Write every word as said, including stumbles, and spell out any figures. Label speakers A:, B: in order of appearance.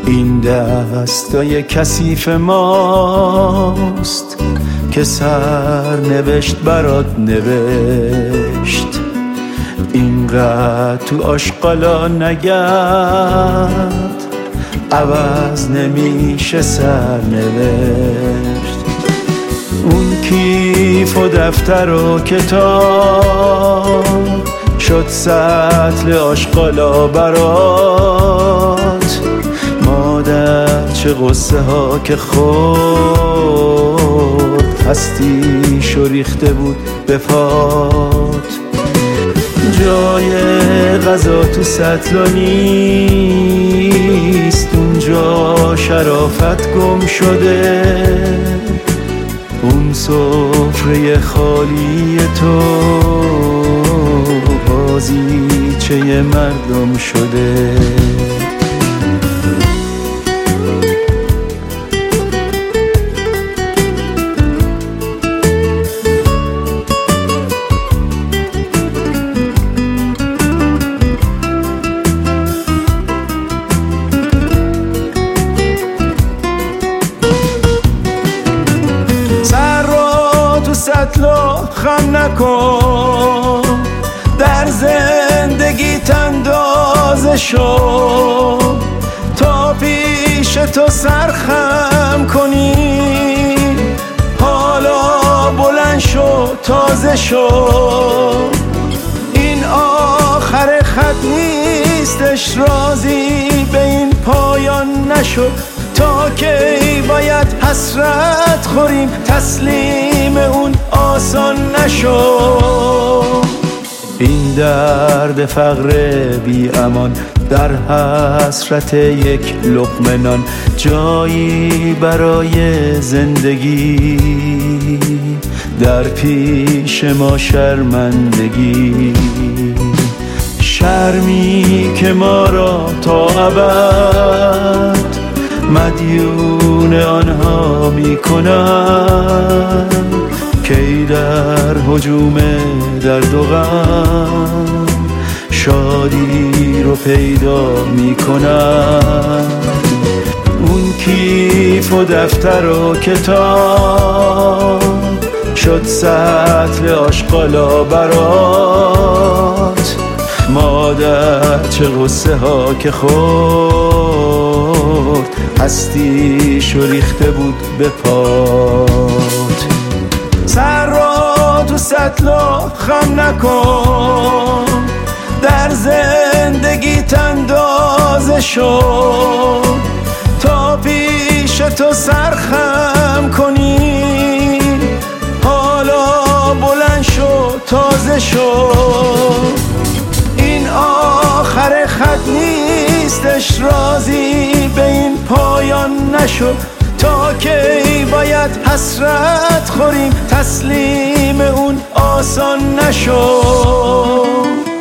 A: این دستای کثیف ماست که سر نوشت برات نوشت. اینقدر تو آشغالا نگرد، عوض نمیشه سر نوشت. اون کیف و دفتر و کتاب شد سطل آشغالا برات. مادر چه غصه ها که خورد، هستیشو ریخته بود به پات. جای غذا تو سطلا نیست، اونجا شرافت گم شده. اون سفره خالی تو بازیچه مردم شده. سطلا خم نکن، در زندگی اندازه شو تا پیش تو سرخم کنی. حالا بلند شو، تازه شو، این آخر خط نیستش. راضی به این پایان نشو، تا کی باید حسرت خوریم، تسلیم اون آسان نشو. این درد فقر بی امان در حسرت یک لقمه نان، جایی برای زندگی در پیش ما شرمندگی. شرمی که ما را تا ابد مدیون آنها می کنم، کی در هجوم درد و غم شادی رو پیدا می کنم. اون کیف و دفتر و کتاب شد سطل آشغالا برات. مادر چه غصه ها که خورد، هستیشو ریخته بود به پات. سر را تو سطلا خم نکن، در زندگی اندازه شو تا پیش تو سرخم کنی. حالا بلند شو، تازه شو، این آخر خط نیستش. راضی به این پایان نشو، تا کی باید حسرت خوریم، تسلیم اون آسان نشو.